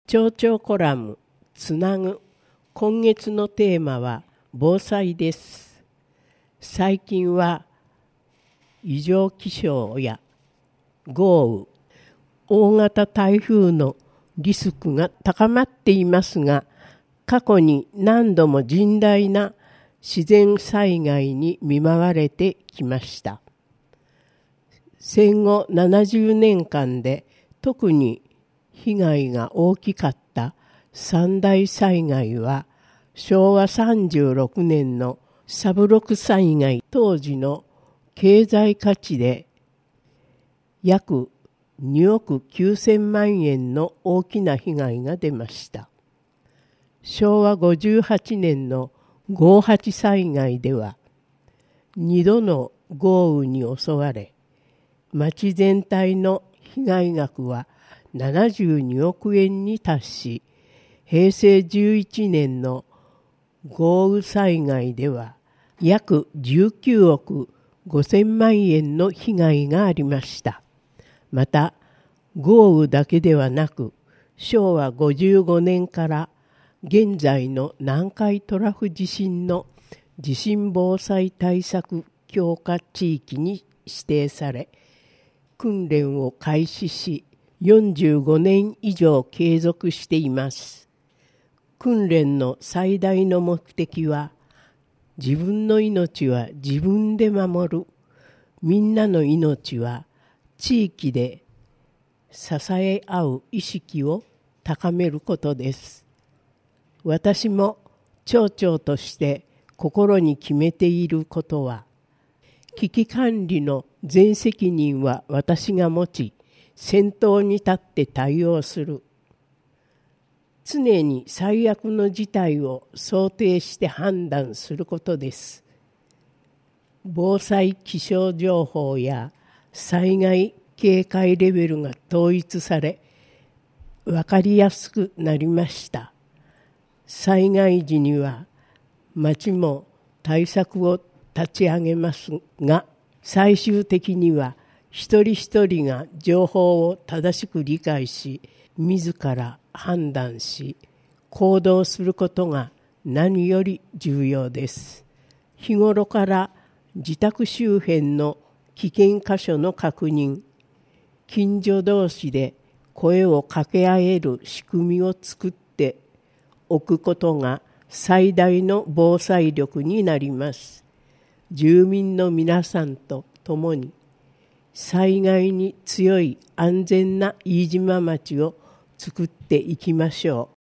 町長コラムつなぐ。今月のテーマは防災です。最近は異常気象や豪雨、大型台風のリスクが高まっていますが、過去に何度も甚大な自然災害に見舞われてきました。戦後70年間で特に被害が大きかった三大災害は、昭和36年のサブロク災害、当時の経済価値で約2億9000万円の大きな被害が出ました。昭和58年の58災害では、2度の豪雨に襲われ、町全体の被害額は72億円に達し、平成11年の豪雨災害では約19億5000万円の被害がありました。また、豪雨だけではなく、昭和55年から現在の南海トラフ地震の地震防災対策強化地域に指定され、訓練を開始し、45年以上継続しています。訓練の最大の目的は、自分の命は自分で守る、みんなの命は地域で支え合う意識を高めることです。私も町長として心に決めていることは、危機管理の全責任は私が持ち、先頭に立って対応する。常に最悪の事態を想定して判断することです。防災気象情報や災害警戒レベルが統一され、分かりやすくなりました。災害時には町も対策を立ち上げますが、最終的には一人一人が情報を正しく理解し、自ら判断し、行動することが何より重要です。日頃から自宅周辺の危険箇所の確認、近所同士で声を掛け合える仕組みを作っておくことが最大の防災力になります。住民の皆さんと共に災害に強い安全な飯島町を作っていきましょう。